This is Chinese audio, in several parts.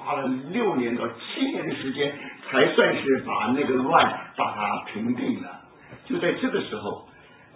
花了6年到7年的时间，才算是把那个乱把它平定了。就在这个时候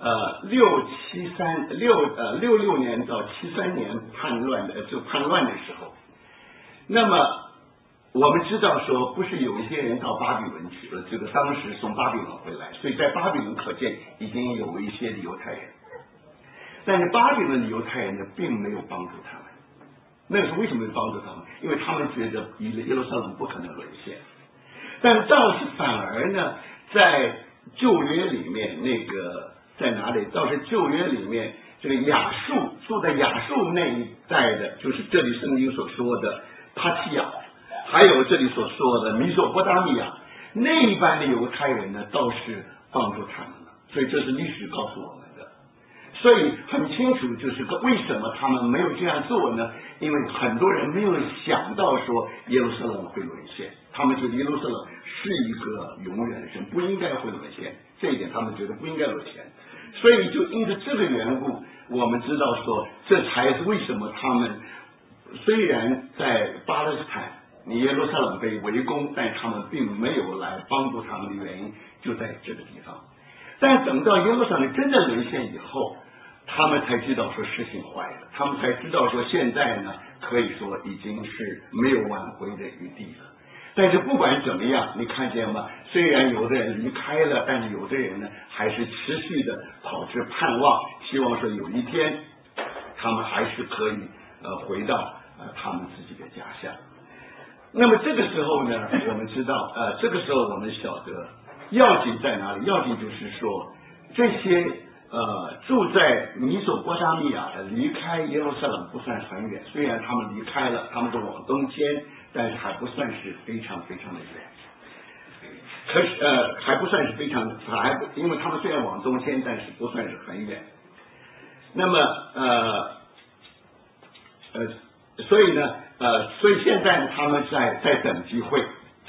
，66年到73年叛乱的时候，那么我们知道说，不是有一些人到巴比伦去了，这个当时从巴比伦回来，所以在巴比伦可见已经有一些的犹太人，但是巴比伦的犹太人呢，并没有帮助他们。那个时候为什么没帮助他们？因为他们觉得耶路撒冷不可能沦陷。但倒是反而呢，在旧约里面，那个在哪里？倒是旧约里面，这个亚述住在亚述那一带的，就是这里圣经所说的帕提亚，还有这里所说的米索波达米亚，那一般的犹太人呢，倒是帮助他们了。所以这是历史告诉我们的。所以很清楚，就是为什么他们没有这样做呢？因为很多人没有想到说耶路撒冷会沦陷，他们觉得耶路撒冷是一个永远的城，不应该会沦陷，这一点他们觉得不应该沦陷。所以就因着这个缘故，我们知道说，这才是为什么他们虽然在巴勒斯坦耶路撒冷被围攻，但他们并没有来帮助他们的原因就在这个地方。但等到耶路撒冷真的沦陷以后，他们才知道说事情坏了，他们才知道说现在呢，可以说已经是没有挽回的余地了。但是不管怎么样，你看见吗？虽然有的人离开了，但是有的人呢，还是持续的保持盼望，希望说有一天他们还是可以回到他们自己的家乡。那么这个时候呢，我们知道这个时候我们晓得要紧在哪里？要紧就是说这些住在米索波达米亚的离开耶路撒冷不算很远，虽然他们离开了，他们都往东迁，但是还不算是非常非常的远。可是还不算是非常，因为他们虽然往东迁，但是不算是很远。那么所以呢所以现在呢，他们在等机会，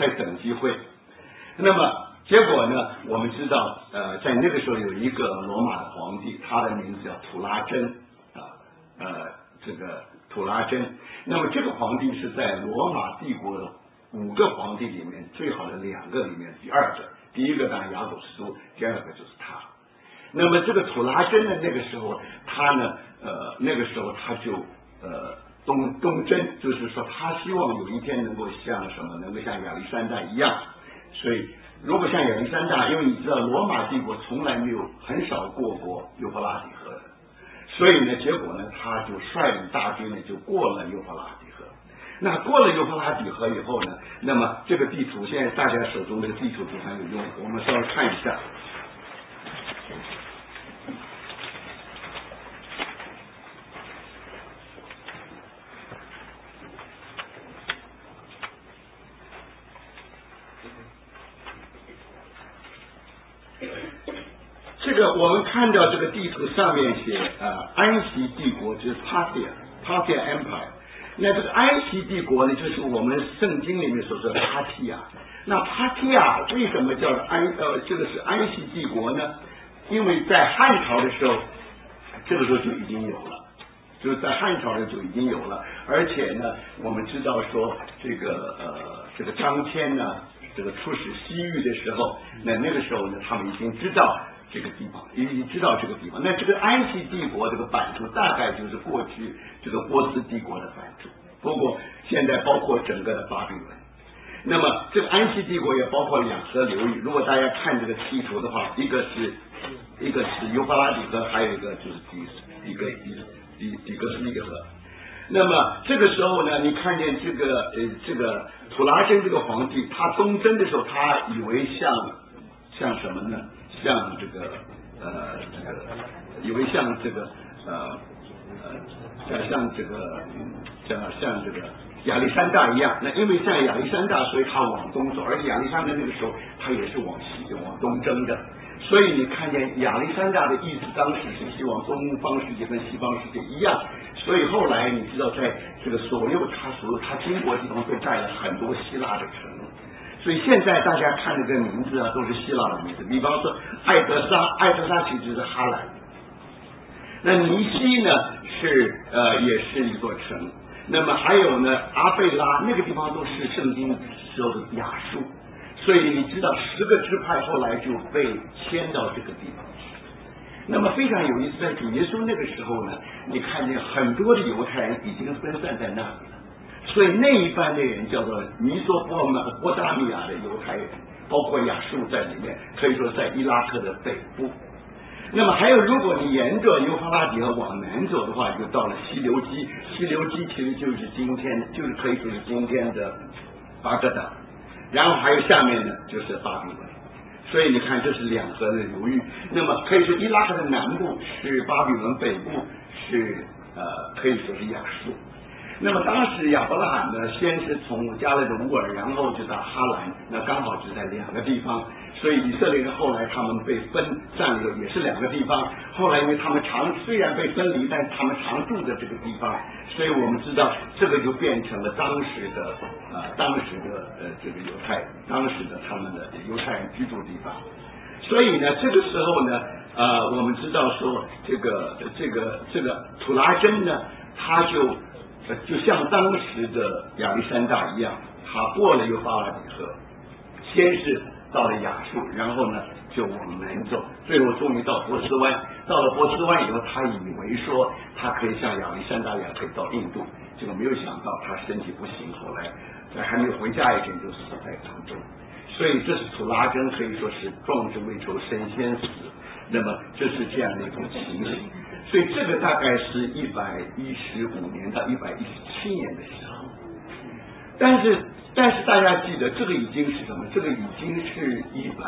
那么结果呢，我们知道在那个时候有一个罗马的皇帝，他的名字叫土拉真这个土拉真。那么这个皇帝是在罗马帝国的5个皇帝里面最好的2个里面第2个，第一个当然雅各苏，第2个就是他。那么这个土拉真呢，那个时候他呢那个时候他就东征，就是说他希望有一天能够像什么，能够像亚历山大一样。所以如果像亚历山大，因为你知道罗马帝国从来没有很少过幼发拉底河的，所以呢结果呢他就率领大军呢就过了幼发拉底河。那过了幼发拉底河以后呢，那么这个地图现在大家手中这个地图非常有用，我们稍微看一下。这个我们看到这个地图上面写安息帝国，就是 Parthian Empire。那这个安息帝国呢，就是我们圣经里面所说的帕提亚。那帕提亚为什么叫这个是安息帝国呢？因为在汉朝的时候，这个时候就已经有了，就是在汉朝的就已经有了。而且呢，我们知道说这个张骞呢，这个出使西域的时候，那个时候呢，他们已经知道这个地方，已经知道这个地方。那这个安息帝国这个版图大概就是过去这个波斯帝国的版图，不过现在包括整个的巴比伦。那么这个安息帝国也包括2河流域。如果大家看这个地图的话，一个是幼发拉底河，还有一个就是底格斯利河。那么这个时候呢，你看见这个土拉真这个皇帝，他东征的时候，他以为像什么呢？像以为像亚历山大一样。那因为像亚历山大，所以他往东走，而且亚历山大那个时候他也是往东征的。所以你看见亚历山大的意思，当时是希望东方世界跟西方世界一样。所以后来你知道，在这个所有他经过的地方都盖了很多希腊的城。所以现在大家看这个名字都是希腊的名字，比方说艾德莎其实是哈兰。那尼西呢也是一座城。 那么还有呢阿贝拉那个地方都是圣经时候的亚述，所以你知道10个支派后来就被迁到这个地方去。那么非常有意思，在主耶稣那个时候呢，你看见很多的犹太人已经分散在那里了，所以那一班的人叫做弥索波大米亚的犹太人，包括亚述在里面，可以说在伊拉克的北部。那么还有，如果你沿着幼发拉底河往南走的话，就到了西流基。西流基其实就是就是可以说是今天的巴格达，然后还有下面呢就是巴比伦。所以你看，这是2河的流域。那么可以说，伊拉克的南部是巴比伦，北部是可以说是亚述。那么当时亚伯拉罕呢，先是从加勒的乌尔，然后就到哈兰，那刚好就在2个地方。所以以色列人后来他们被分占了，也是2个地方。后来因为他们虽然被分离，但他们常住的这个地方，所以我们知道这个就变成了当时的这个当时的他们的犹太人居住地方。所以呢，这个时候呢，我们知道说这个土拉真呢，他就像当时的亚历山大一样，他过了幼发拉底河，先是到了亚述，然后呢就往南走，最后终于到波斯湾。到了波斯湾以后，他以为说他可以像亚历山大一样可以到印度，结果没有想到他身体不行，后来在还没有回家以前就死在途中。所以这是土拉真可以说是壮志未酬身先死，那么这是这样的一种情形。所以这个大概是115年到117年的时候，但是大家记得，这个已经是什么？这个已经是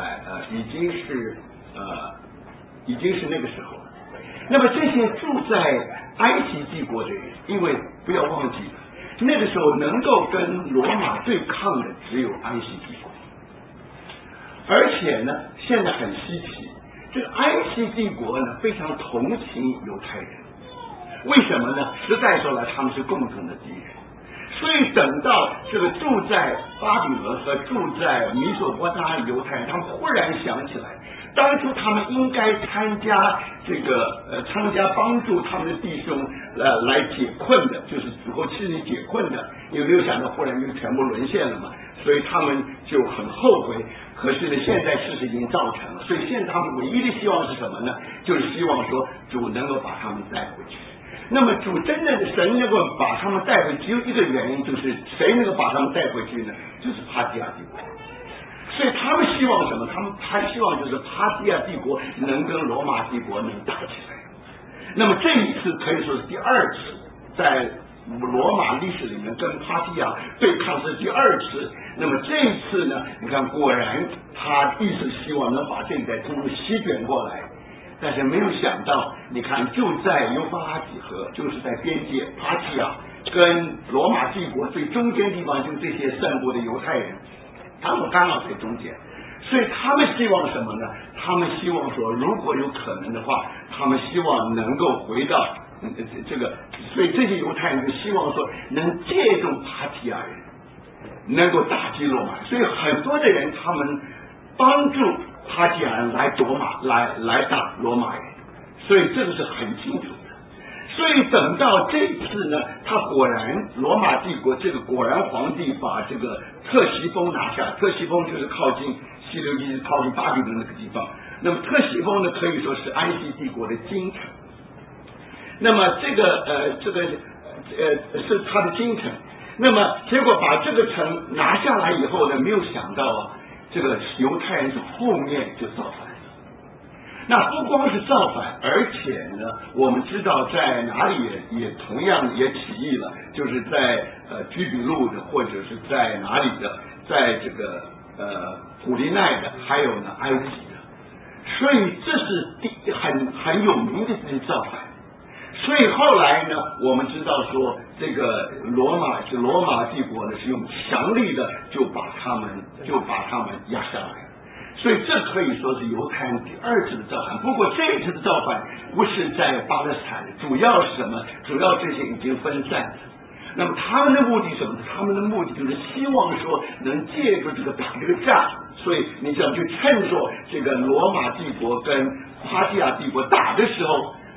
已经是那个时候了。那么这些住在埃及帝国的人，因为不要忘记，那个时候能够跟罗马对抗的只有埃及帝国，而且呢，现在很稀奇，这个埃及帝国呢非常同情犹太人，为什么呢？实在说来，他们是共同的敌人。所以等到这个住在巴比伦和住在弥索波达犹太人，他们忽然想起来，当初他们应该参加帮助他们的弟兄来解困的，就是主后7年解困的，有没有想到忽然就全部沦陷了嘛？所以他们就很后悔。可是呢，现在事实已经造成了，所以现在他们唯一的希望是什么呢？就是希望说主能够把他们带回去。那么主真正的神能够把他们带回去，只有一个原因，就是谁能够把他们带回去呢？就是帕提亚帝国。所以他们希望什么？他希望就是帕提亚帝国能跟罗马帝国能打起来。那么这一次可以说是第2次，在罗马历史里面跟帕提亚对抗是第2次。那么这一次呢，你看果然他一直希望能把这一带通通席卷过来。但是没有想到，你看就在幼发拉底河，就是在边界帕提亚跟罗马帝国最中间地方，就这些散布的犹太人，他们刚好在中间。所以他们希望什么呢？他们希望说，如果有可能的话，他们希望能够回到这个，所以这些犹太人就希望说，能借助帕提亚人能够打击罗马。所以很多的人他们帮助帕提亚人来打罗马人，所以这个是很清楚的。所以等到这一次呢，他果然罗马帝国这个果然皇帝把这个特西封拿下，特西封就是靠近西流基，靠近巴比伦那个地方。那么特西封呢，可以说是安息帝国的京城。那么这个是他的京城。那么结果把这个城拿下来以后呢，没有想到啊，这个犹太人后面就造反了。那不光是造反，而且呢，我们知道在哪里也同样也起义了，就是在居比路的，或者是在哪里的，在这个古利奈的，还有呢埃及的。所以这是很有名的这些造反。所以后来呢，我们知道说，这个罗马帝国呢是用强力的就把他们压下来。所以这可以说是犹太人第2次的造反。不过这一次的造反不是在巴勒斯坦，主要是什么？主要这些已经分散了。那么他们的目的是什么？他们的目的就是希望说能借助这个打这个仗，所以你想去趁着这个罗马帝国跟帕提亚帝国打的时候，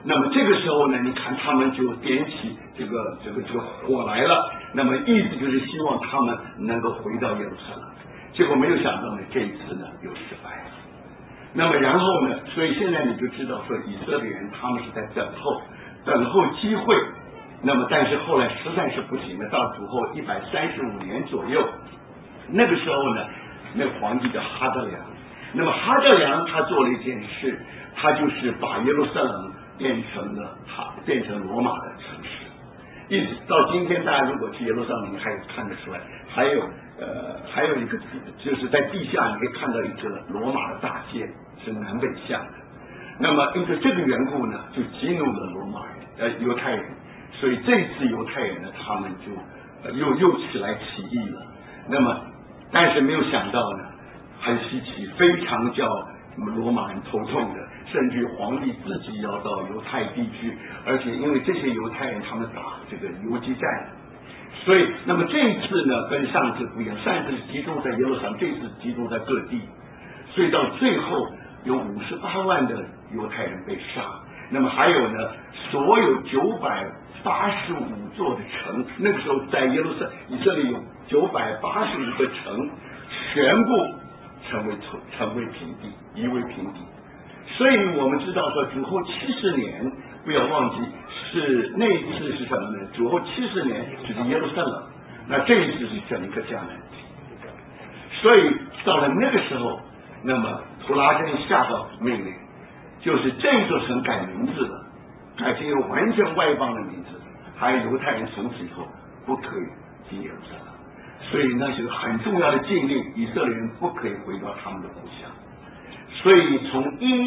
那么这个时候呢，你看他们就点起这个火来了，那么意思就是希望他们能够回到耶路撒冷。结果没有想到呢，这一次呢又失败了。那么然后呢，所以现在你就知道说，以色列人他们是在等候机会。那么但是后来实在是不行了，到主后135年左右，那个时候呢，那个皇帝叫哈德良。那么哈德良他做了一件事，他就是把耶路撒冷变成罗马的城市。一直到今天，大家如果去耶路撒冷，你还看得出来，还有一个就是在地下你可以看到一个罗马的大街，是南北向的。那么因为这个缘故呢，就激怒了犹太人，所以这次犹太人呢，他们就又起来起义了。那么但是没有想到呢，很稀奇，非常叫罗马人头痛的，甚至皇帝自己要到犹太地区，而且因为这些犹太人他们打这个游击战，所以那么这一次呢跟上次不一样，上一次是集中在耶路撒冷，这次集中在各地，所以到最后有58万的犹太人被杀。那么还有呢，所有985座的城，那个时候在以色列有985个城，全部成为平地，夷为平地。所以我们知道说，主后70年，不要忘记是那一次是什么呢？主后70年就是耶路撒冷，那这一次是整个迦南地。所以到了那个时候，那么图拉真下到命令，就是这座城改名字了，改成一个完全外邦的名字，还有犹太人从此以后不可以进耶路撒冷。所以那是个很重要的禁令，以色列人不可以回到他们的故乡。所以从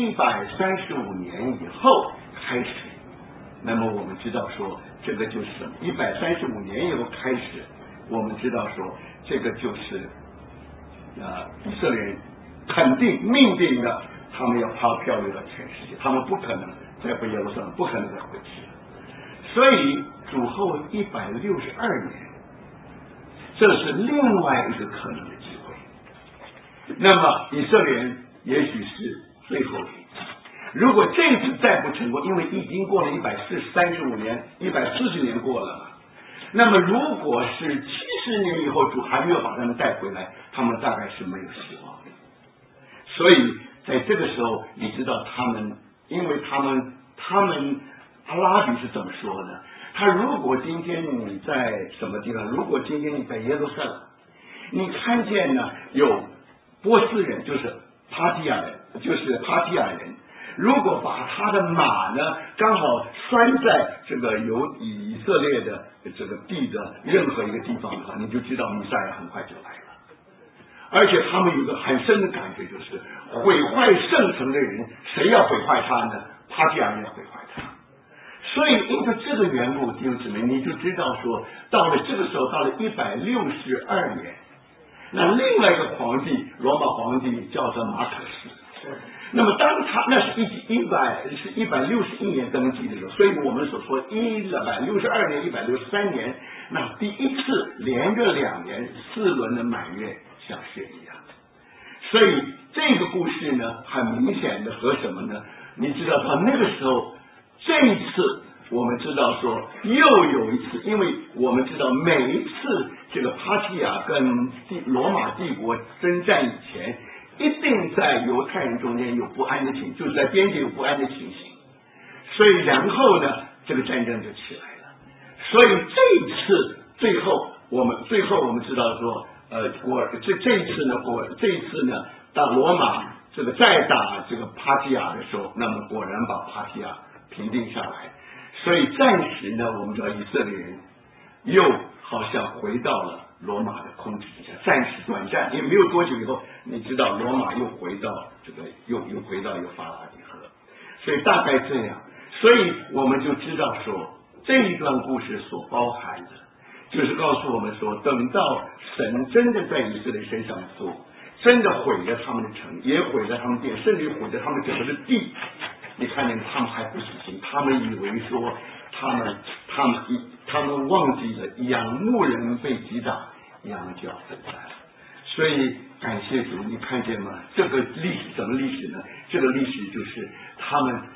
135年以后开始，那么我们知道说，这个就是135年以后开始，我们知道说，这个就是以色列人肯定命定的，他们要漂流到全世界，他们不可能再回耶路撒冷，不可能再回去了。所以主后162年。这是另外一个可能的机会。那么以色列人也许是最后一次，如果这次再不成功，因为已经过了135年140年过了嘛，那么如果是70年以后主还没有把他们带回来，他们大概是没有希望的。所以在这个时候，你知道因为他们阿拉比是怎么说呢？他如果今天你在什么地方，如果今天你在耶路撒冷，你看见呢有波斯人，就是帕提亚人，如果把他的马呢刚好拴在这个有以色列的这个地的任何一个地方的话，你就知道弥赛亚很快就来了。而且他们有个很深的感觉，就是毁坏圣城的人，谁要毁坏他呢？帕提亚人要毁坏他。所以因为这个缘故，弟兄姊妹，你就知道说，到了这个时候，到了162年，那另外一个皇帝，罗马皇帝叫做马可斯。那么当他那是161年登基的时候，所以我们所说162年、163年，那第一次连着2年4轮的满月像雪一样。所以这个故事呢，很明显的和什么呢？你知道到那个时候。这一次我们知道说又有一次，因为我们知道每一次这个帕提亚跟罗马帝国征战以前，一定在犹太人中间有不安的情，就是在边界有不安的情形，所以然后呢这个战争就起来了。所以这一次最后我们知道说这一次呢当罗马这个再打这个帕提亚的时候，那么果然把帕提亚平定下来，所以暂时呢，我们知道以色列人又好像回到了罗马的控制之下，暂时短暂，也没有多久以后，你知道罗马又回到这个又回到幼发拉底河，所以大概这样，所以我们就知道说这一段故事所包含的，就是告诉我们说，等到神真的在以色列身上做，真的毁了他们的城，也毁了他们殿，甚至毁了他们整个的地。你看见他们还不死心，他们以为说他们忘记了仰慕人被击打，羊就要分散。所以感谢主，你看见吗？这个历史什么历史呢？这个历史就是他们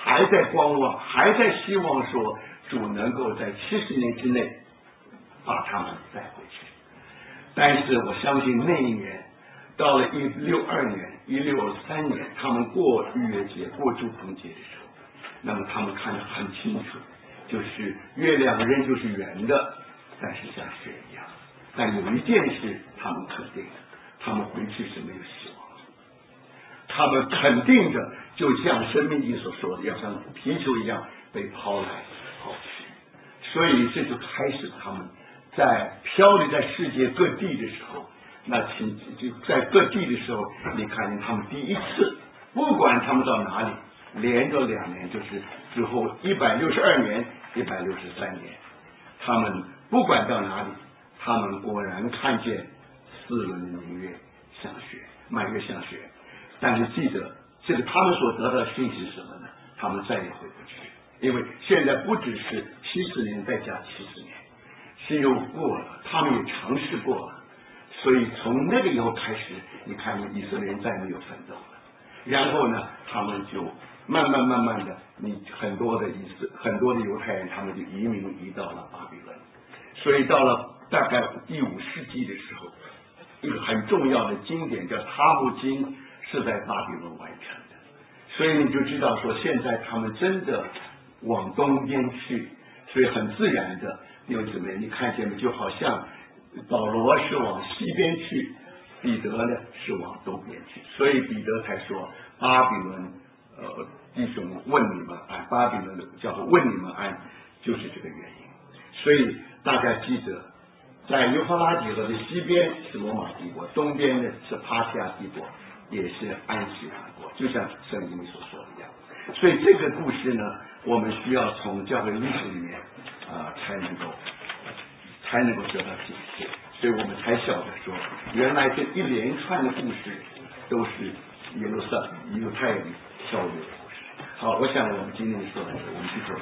还在观望，还在希望说主能够在70年之内把他们带回去。但是我相信那一年到了162年、163年，他们过逾越节、过祝棚节的时候，那么他们看得很清楚，就是月亮仍旧是圆的，但是像雪一样。但有一件事他们肯定的，他们回去是没有希望的。他们肯定的，就像《申命记》所说的，要像皮球一样被抛来抛去。所以这就开始他们在漂流在世界各地的时候，那就在各地的时候，你看见他们第一次，不管他们到哪里，连着2年，就是之后162年、163年，他们不管到哪里，他们果然看见4轮的明月像雪，满月像雪。但是记得，这个他们所得到的信息是什么呢？他们再也回不去，因为现在不只是70年再加70年，是又过了，他们也尝试过了。所以从那个以后开始，你看以色列人再没有奋斗了。然后呢，他们就慢慢的，你很多的犹太人，他们就移到了巴比伦。所以到了大概第5世纪的时候，一个很重要的经典叫《塔木经》，是在巴比伦完成的。所以你就知道说，现在他们真的往东边去，所以很自然的，因为怎么样？你看见没？就好像保罗是往西边去，彼得呢是往东边去，所以彼得才说巴比伦弟兄问你们安，巴比伦叫做问你们安，就是这个原因。所以大家记得，在幼发拉底河的西边是罗马帝国，东边呢是帕西亚帝国，也是安息韩国，就像圣经里所说的一样。所以这个故事呢，我们需要从教会历史里面才能够得到解释，所以我们才晓得说，原来这一连串的故事都是耶路撒冷犹太人漂流的故事。好，我想我们今天说的，我们去做。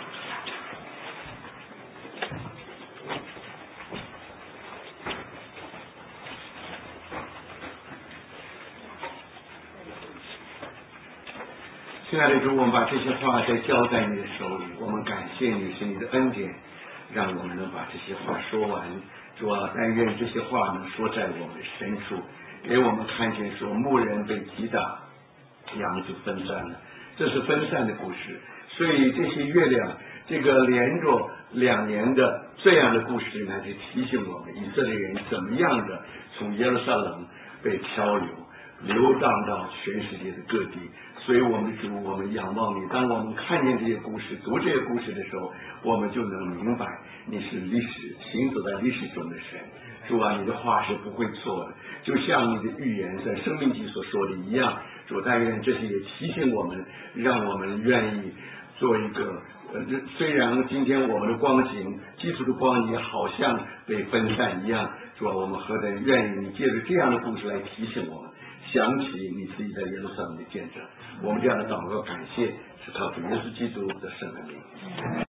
亲爱的主，我们把这些话再交在你的手里，我们感谢你是你的恩典，让我们能把这些话说完。主啊，但愿这些话能说在我们的深处，给我们看见说牧人被击打，羊就分散了，这是分散的故事。所以这些月亮，这个连着2年的这样的故事呢，就提醒我们以色列人怎么样的从耶路撒冷被漂流荡到全世界的各地。所以我们主，我们仰望你，当我们看见这些故事，读这些故事的时候，我们就能明白你是历史行走在历史中的神。主啊，你的话是不会错的，就像你的预言在生命记所说的一样。主，但愿这些也提醒我们，让我们愿意做一个虽然今天我们的光景，基督的光景好像被分散一样，主啊，我们何等愿意你借着这样的故事来提醒我们，想起你自己在耶路撒冷的见证。我们这样的祷告感谢，是靠主耶稣基督的圣名。